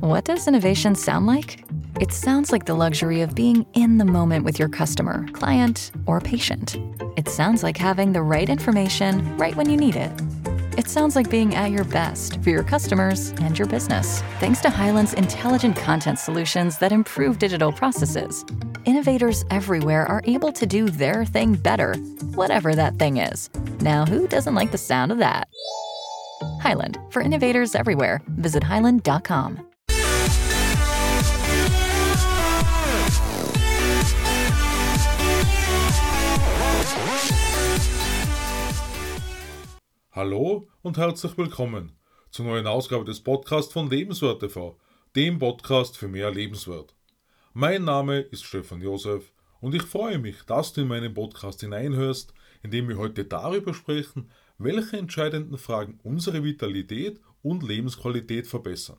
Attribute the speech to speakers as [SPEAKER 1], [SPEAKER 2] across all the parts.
[SPEAKER 1] What does innovation sound like? It sounds like the luxury of being in the moment with your customer, client, or patient. It sounds like having the right information right when you need it. It sounds like being at your best for your customers and your business. Thanks to Hyland's intelligent content solutions that improve digital processes, innovators everywhere are able to do their thing better, whatever that thing is. Now, who doesn't like the sound of that? Hyland, for innovators everywhere. Visit hyland.com.
[SPEAKER 2] Hallo und herzlich willkommen zur neuen Ausgabe des Podcasts von Lebenswert TV, dem Podcast für mehr Lebenswert. Mein Name ist Stefan Josef und ich freue mich, dass du in meinen Podcast hineinhörst, in dem wir heute darüber sprechen, welche entscheidenden Fragen unsere Vitalität und Lebensqualität verbessern.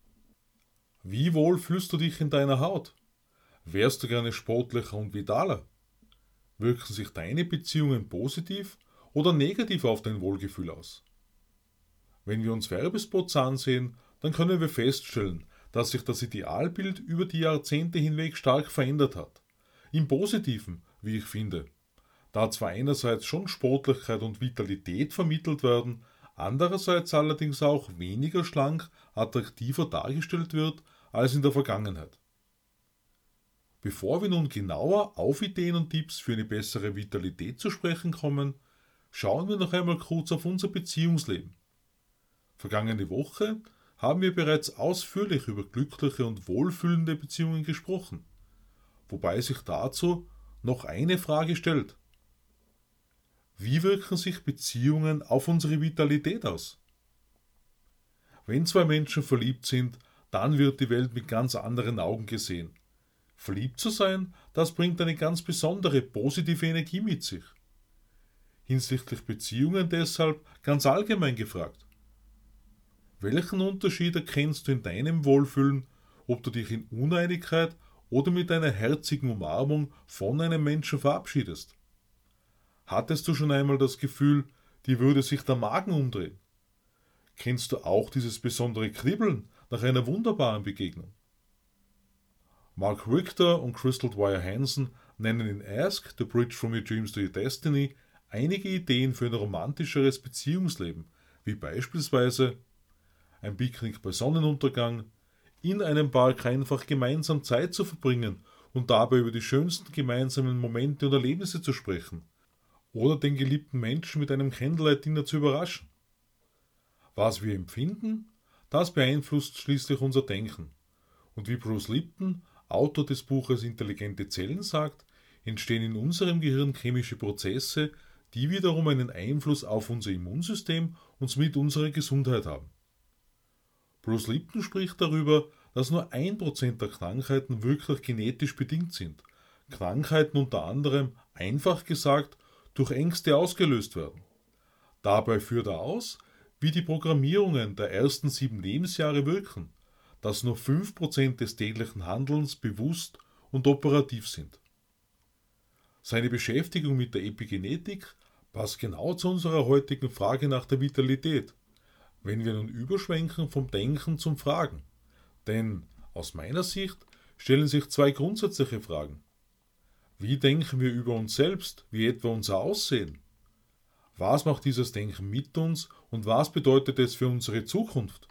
[SPEAKER 2] Wie wohl fühlst du dich in deiner Haut? Wärst du gerne sportlicher und vitaler? Wirken sich deine Beziehungen positiv oder negativ auf dein Wohlgefühl aus? Wenn wir uns Werbespots ansehen, dann können wir feststellen, dass sich das Idealbild über die Jahrzehnte hinweg stark verändert hat. Im Positiven, wie ich finde, da zwar einerseits schon Sportlichkeit und Vitalität vermittelt werden, andererseits allerdings auch weniger schlank, attraktiver dargestellt wird als in der Vergangenheit. Bevor wir nun genauer auf Ideen und Tipps für eine bessere Vitalität zu sprechen kommen, schauen wir noch einmal kurz auf unser Beziehungsleben. Vergangene Woche haben wir bereits ausführlich über glückliche und wohlfühlende Beziehungen gesprochen, wobei sich dazu noch eine Frage stellt. Wie wirken sich Beziehungen auf unsere Vitalität aus? Wenn zwei Menschen verliebt sind, dann wird die Welt mit ganz anderen Augen gesehen. Verliebt zu sein, das bringt eine ganz besondere positive Energie mit sich. Hinsichtlich Beziehungen deshalb ganz allgemein gefragt. Welchen Unterschied erkennst du in deinem Wohlfühlen, ob du dich in Uneinigkeit oder mit einer herzigen Umarmung von einem Menschen verabschiedest? Hattest du schon einmal das Gefühl, dir würde sich der Magen umdrehen? Kennst du auch dieses besondere Kribbeln nach einer wunderbaren Begegnung? Mark Richter und Crystal Dwyer Hansen nennen in Ask, The Bridge from Your Dreams to Your Destiny einige Ideen für ein romantischeres Beziehungsleben, wie beispielsweise ein Picknick bei Sonnenuntergang, in einem Park einfach gemeinsam Zeit zu verbringen und dabei über die schönsten gemeinsamen Momente und Erlebnisse zu sprechen oder den geliebten Menschen mit einem Candlelight-Dinner zu überraschen. Was wir empfinden, das beeinflusst schließlich unser Denken. Und wie Bruce Lipton, Autor des Buches Intelligente Zellen, sagt, entstehen in unserem Gehirn chemische Prozesse, die wiederum einen Einfluss auf unser Immunsystem und somit unsere Gesundheit haben. Bruce Lipton spricht darüber, dass nur 1% der Krankheiten wirklich genetisch bedingt sind. Krankheiten unter anderem, einfach gesagt, durch Ängste ausgelöst werden. Dabei führt er aus, wie die Programmierungen der ersten 7 Lebensjahre wirken, dass nur 5% des täglichen Handelns bewusst und operativ sind. Seine Beschäftigung mit der Epigenetik passt genau zu unserer heutigen Frage nach der Vitalität, wenn wir nun überschwenken vom Denken zum Fragen. Denn aus meiner Sicht stellen sich 2 grundsätzliche Fragen. Wie denken wir über uns selbst, wie etwa unser Aussehen? Was macht dieses Denken mit uns und was bedeutet es für unsere Zukunft?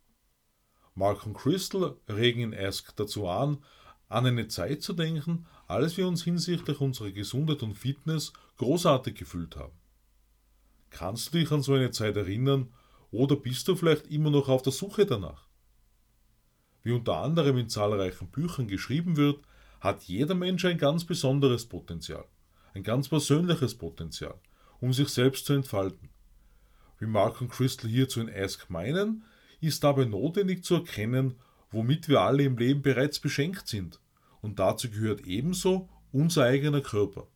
[SPEAKER 2] Mark und Crystal regen in Ask dazu an eine Zeit zu denken, als wir uns hinsichtlich unserer Gesundheit und Fitness großartig gefühlt haben. Kannst du dich an so eine Zeit erinnern oder bist du vielleicht immer noch auf der Suche danach? Wie unter anderem in zahlreichen Büchern geschrieben wird, hat jeder Mensch ein ganz besonderes Potenzial, ein ganz persönliches Potenzial, um sich selbst zu entfalten. Wie Mark und Crystal hierzu in Ask meinen, ist dabei notwendig zu erkennen, womit wir alle im Leben bereits beschenkt sind, und dazu gehört ebenso unser eigener Körper.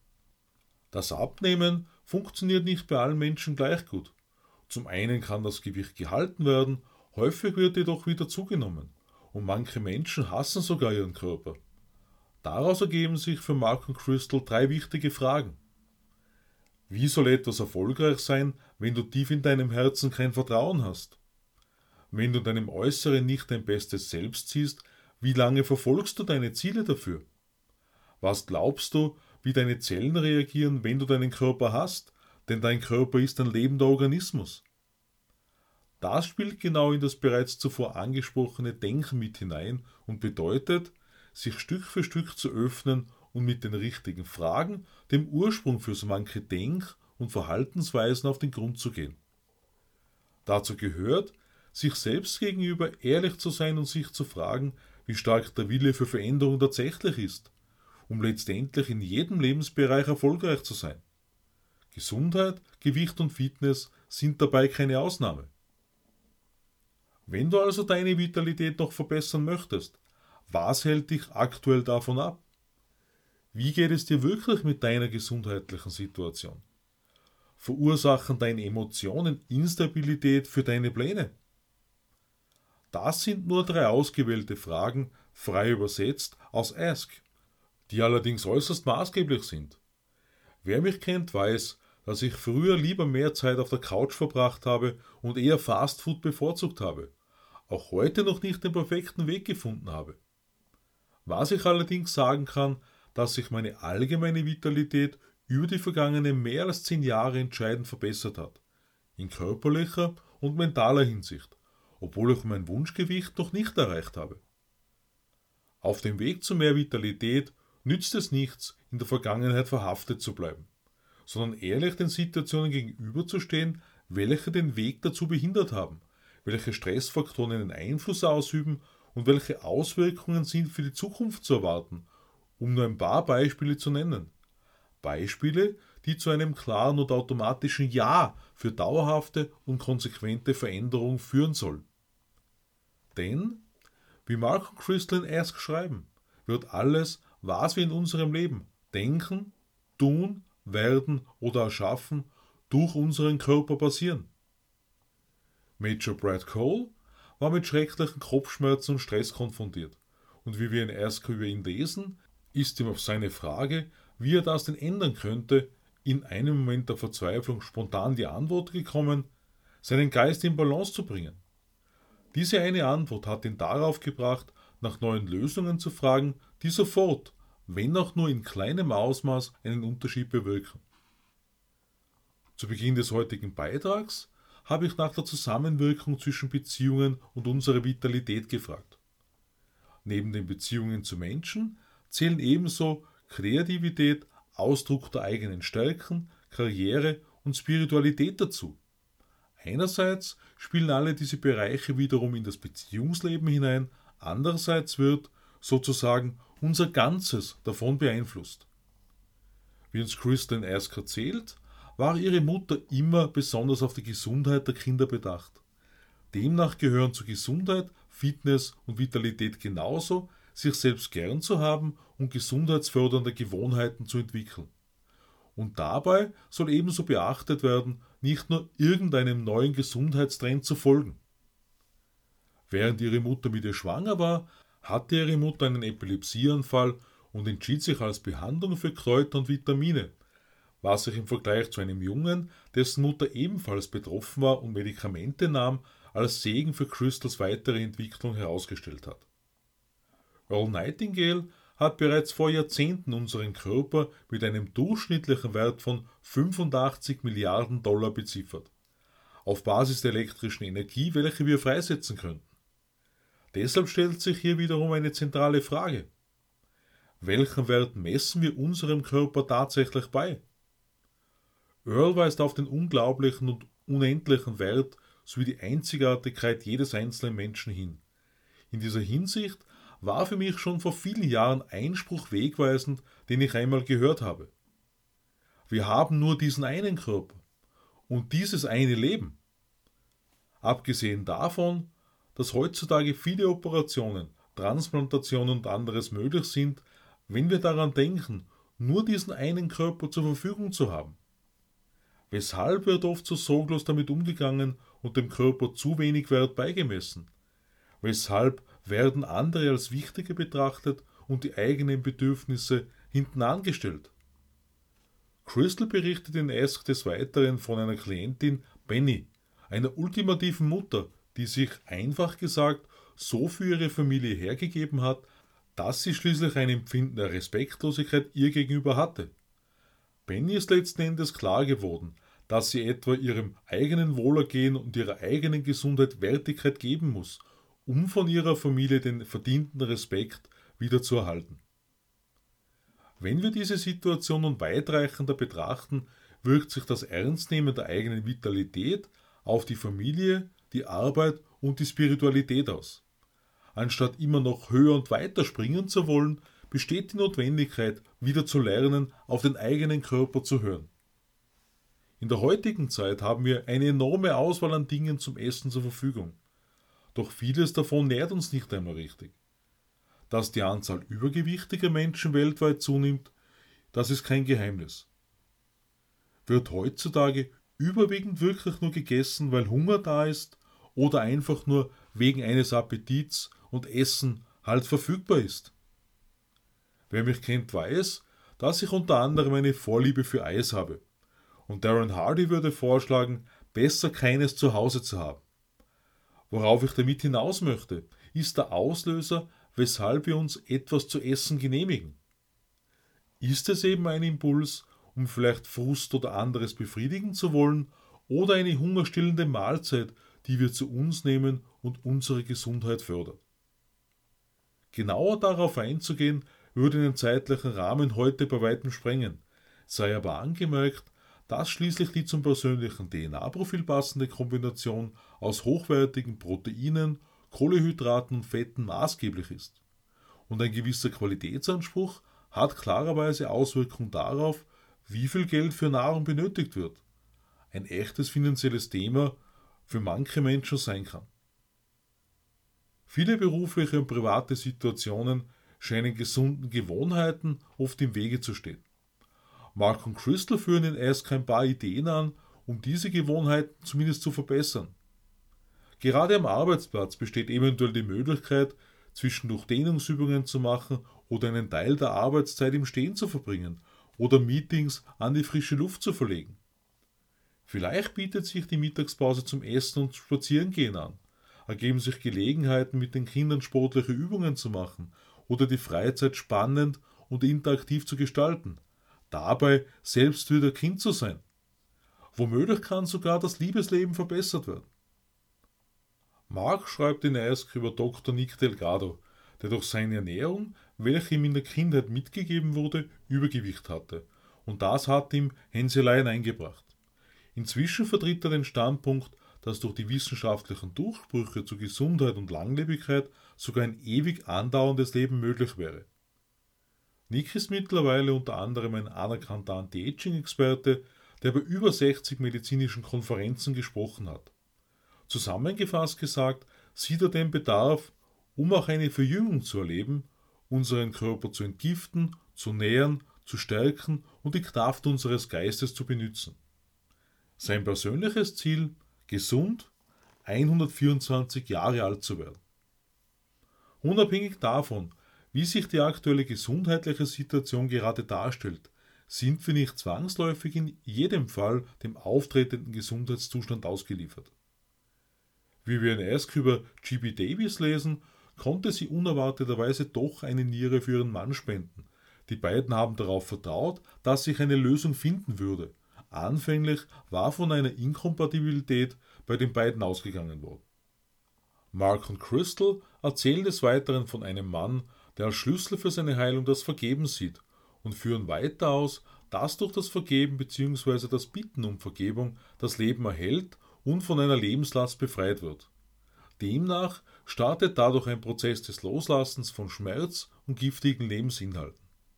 [SPEAKER 2] Das Abnehmen funktioniert nicht bei allen Menschen gleich gut. Zum einen kann das Gewicht gehalten werden, häufig wird jedoch wieder zugenommen, und manche Menschen hassen sogar ihren Körper. Daraus ergeben sich für Mark und Crystal 3 wichtige Fragen. Wie soll etwas erfolgreich sein, wenn du tief in deinem Herzen kein Vertrauen hast? Wenn du deinem Äußeren nicht dein bestes Selbst siehst, wie lange verfolgst du deine Ziele dafür? Was glaubst du, wie deine Zellen reagieren, wenn du deinen Körper hast? Denn dein Körper ist ein lebender Organismus. Das spielt genau in das bereits zuvor angesprochene Denken mit hinein und bedeutet, sich Stück für Stück zu öffnen und mit den richtigen Fragen dem Ursprung für so manche Denk- und Verhaltensweisen auf den Grund zu gehen. Dazu gehört, sich selbst gegenüber ehrlich zu sein und sich zu fragen, wie stark der Wille für Veränderung tatsächlich ist, um letztendlich in jedem Lebensbereich erfolgreich zu sein. Gesundheit, Gewicht und Fitness sind dabei keine Ausnahme. Wenn du also deine Vitalität noch verbessern möchtest, was hält dich aktuell davon ab? Wie geht es dir wirklich mit deiner gesundheitlichen Situation? Verursachen deine Emotionen Instabilität für deine Pläne? Das sind nur 3 ausgewählte Fragen, frei übersetzt aus Ask, die allerdings äußerst maßgeblich sind. Wer mich kennt, weiß, dass ich früher lieber mehr Zeit auf der Couch verbracht habe und eher Fastfood bevorzugt habe, auch heute noch nicht den perfekten Weg gefunden habe. Was ich allerdings sagen kann, dass sich meine allgemeine Vitalität über die vergangenen mehr als 10 Jahre entscheidend verbessert hat, in körperlicher und mentaler Hinsicht, obwohl ich mein Wunschgewicht noch nicht erreicht habe. Auf dem Weg zu mehr Vitalität nützt es nichts, in der Vergangenheit verhaftet zu bleiben, sondern ehrlich den Situationen gegenüberzustehen, welche den Weg dazu behindert haben, welche Stressfaktoren einen Einfluss ausüben und welche Auswirkungen sind für die Zukunft zu erwarten, um nur ein paar Beispiele zu nennen. Beispiele, die zu einem klaren und automatischen Ja für dauerhafte und konsequente Veränderung führen sollen. Denn, wie Mark und Crystal in Ask schreiben, wird alles, was wir in unserem Leben denken, tun, werden oder erschaffen, durch unseren Körper passieren. Major Brad Cole war mit schrecklichen Kopfschmerzen und Stress konfrontiert, und wie wir in Ask über ihn lesen, ist ihm auf seine Frage, wie er das denn ändern könnte, in einem Moment der Verzweiflung spontan die Antwort gekommen, seinen Geist in Balance zu bringen. Diese eine Antwort hat ihn darauf gebracht, nach neuen Lösungen zu fragen, die sofort, wenn auch nur in kleinem Ausmaß, einen Unterschied bewirken. Zu Beginn des heutigen Beitrags habe ich nach der Zusammenwirkung zwischen Beziehungen und unserer Vitalität gefragt. Neben den Beziehungen zu Menschen zählen ebenso Kreativität, Ausdruck der eigenen Stärken, Karriere und Spiritualität dazu. Einerseits spielen alle diese Bereiche wiederum in das Beziehungsleben hinein, andererseits wird, sozusagen, unser Ganzes davon beeinflusst. Wie uns Crystal in Ask erzählt, war ihre Mutter immer besonders auf die Gesundheit der Kinder bedacht. Demnach gehören zu Gesundheit, Fitness und Vitalität genauso, sich selbst gern zu haben und gesundheitsfördernde Gewohnheiten zu entwickeln. Und dabei soll ebenso beachtet werden, nicht nur irgendeinem neuen Gesundheitstrend zu folgen. Während ihre Mutter mit ihr schwanger war, hatte ihre Mutter einen Epilepsieanfall und entschied sich als Behandlung für Kräuter und Vitamine, was sich im Vergleich zu einem Jungen, dessen Mutter ebenfalls betroffen war und Medikamente nahm, als Segen für Crystals weitere Entwicklung herausgestellt hat. Earl Nightingale hat bereits vor Jahrzehnten unseren Körper mit einem durchschnittlichen Wert von 85 Milliarden Dollar beziffert, auf Basis der elektrischen Energie, welche wir freisetzen könnten. Deshalb stellt sich hier wiederum eine zentrale Frage. Welchen Wert messen wir unserem Körper tatsächlich bei? Earl weist auf den unglaublichen und unendlichen Wert sowie die Einzigartigkeit jedes einzelnen Menschen hin. In dieser Hinsicht war für mich schon vor vielen Jahren ein Spruch wegweisend, den ich einmal gehört habe. Wir haben nur diesen einen Körper und dieses eine Leben. Abgesehen davon, dass heutzutage viele Operationen, Transplantationen und anderes möglich sind, wenn wir daran denken, nur diesen einen Körper zur Verfügung zu haben. Weshalb wird oft so sorglos damit umgegangen und dem Körper zu wenig Wert beigemessen? Weshalb werden andere als wichtiger betrachtet und die eigenen Bedürfnisse hinten angestellt? Crystal berichtet in Ask des Weiteren von einer Klientin, Benny, einer ultimativen Mutter, die sich einfach gesagt so für ihre Familie hergegeben hat, dass sie schließlich ein Empfinden der Respektlosigkeit ihr gegenüber hatte. Penny ist letzten Endes klar geworden, dass sie etwa ihrem eigenen Wohlergehen und ihrer eigenen Gesundheit Wertigkeit geben muss, um von ihrer Familie den verdienten Respekt wieder zu erhalten. Wenn wir diese Situation nun weitreichender betrachten, wirkt sich das Ernstnehmen der eigenen Vitalität auf die Familie, die Arbeit und die Spiritualität aus. Anstatt immer noch höher und weiter springen zu wollen, besteht die Notwendigkeit, wieder zu lernen, auf den eigenen Körper zu hören. In der heutigen Zeit haben wir eine enorme Auswahl an Dingen zum Essen zur Verfügung. Doch vieles davon nährt uns nicht einmal richtig. Dass die Anzahl übergewichtiger Menschen weltweit zunimmt, das ist kein Geheimnis. Wird heutzutage überwiegend wirklich nur gegessen, weil Hunger da ist oder einfach nur wegen eines Appetits und Essen halt verfügbar ist? Wer mich kennt, weiß, dass ich unter anderem eine Vorliebe für Eis habe. Und Darren Hardy würde vorschlagen, besser keines zu Hause zu haben. Worauf ich damit hinaus möchte, ist der Auslöser, weshalb wir uns etwas zu essen genehmigen. Ist es eben ein Impuls, um vielleicht Frust oder anderes befriedigen zu wollen, oder eine hungerstillende Mahlzeit, die wir zu uns nehmen und unsere Gesundheit fördert? Genauer darauf einzugehen, würde den zeitlichen Rahmen heute bei weitem sprengen, sei aber angemerkt, dass schließlich die zum persönlichen DNA-Profil passende Kombination aus hochwertigen Proteinen, Kohlenhydraten und Fetten maßgeblich ist. Und ein gewisser Qualitätsanspruch hat klarerweise Auswirkungen darauf, wie viel Geld für Nahrung benötigt wird. Ein echtes finanzielles Thema für manche Menschen sein kann. Viele berufliche und private Situationen scheinen gesunden Gewohnheiten oft im Wege zu stehen. Mark und Crystal führen in Ask ein paar Ideen an, um diese Gewohnheiten zumindest zu verbessern. Gerade am Arbeitsplatz besteht eventuell die Möglichkeit, zwischendurch Dehnungsübungen zu machen oder einen Teil der Arbeitszeit im Stehen zu verbringen oder Meetings an die frische Luft zu verlegen. Vielleicht bietet sich die Mittagspause zum Essen und Spazierengehen an, ergeben sich Gelegenheiten, mit den Kindern sportliche Übungen zu machen oder die Freizeit spannend und interaktiv zu gestalten, dabei selbst wieder Kind zu sein. Womöglich kann sogar das Liebesleben verbessert werden. Mark schreibt in Ask über Dr. Nick Delgado, der durch seine Ernährung, welche ihm in der Kindheit mitgegeben wurde, Übergewicht hatte. Und das hat ihm Hänseleien eingebracht. Inzwischen vertritt er den Standpunkt, dass durch die wissenschaftlichen Durchbrüche zu Gesundheit und Langlebigkeit sogar ein ewig andauerndes Leben möglich wäre. Nick ist mittlerweile unter anderem ein anerkannter Anti-Aging-Experte, der bei über 60 medizinischen Konferenzen gesprochen hat. Zusammengefasst gesagt, sieht er den Bedarf, um auch eine Verjüngung zu erleben, unseren Körper zu entgiften, zu nähren, zu stärken und die Kraft unseres Geistes zu benützen. Sein persönliches Ziel: gesund, 124 Jahre alt zu werden. Unabhängig davon, wie sich die aktuelle gesundheitliche Situation gerade darstellt, sind wir nicht zwangsläufig in jedem Fall dem auftretenden Gesundheitszustand ausgeliefert. Wie wir in Ask über G.B. Davis lesen, konnte sie unerwarteterweise doch eine Niere für ihren Mann spenden. Die beiden haben darauf vertraut, dass sich eine Lösung finden würde. Anfänglich war von einer Inkompatibilität bei den beiden ausgegangen worden. Mark und Crystal erzählen des Weiteren von einem Mann, der als Schlüssel für seine Heilung das Vergeben sieht, und führen weiter aus, dass durch das Vergeben bzw. das Bitten um Vergebung das Leben erhält und von einer Lebenslast befreit wird. Demnach startet dadurch ein Prozess des Loslassens von Schmerz und giftigen Lebensinhalten.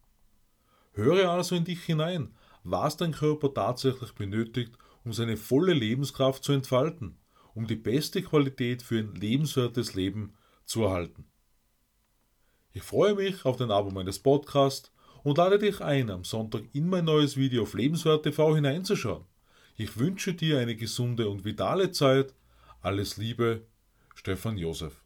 [SPEAKER 2] Höre also in dich hinein, was dein Körper tatsächlich benötigt, um seine volle Lebenskraft zu entfalten, um die beste Qualität für ein lebenswertes Leben zu erhalten. Ich freue mich auf den Abo meines Podcasts und lade dich ein, am Sonntag in mein neues Video auf Lebenswert TV hineinzuschauen. Ich wünsche dir eine gesunde und vitale Zeit. Alles Liebe, Stefan Josef.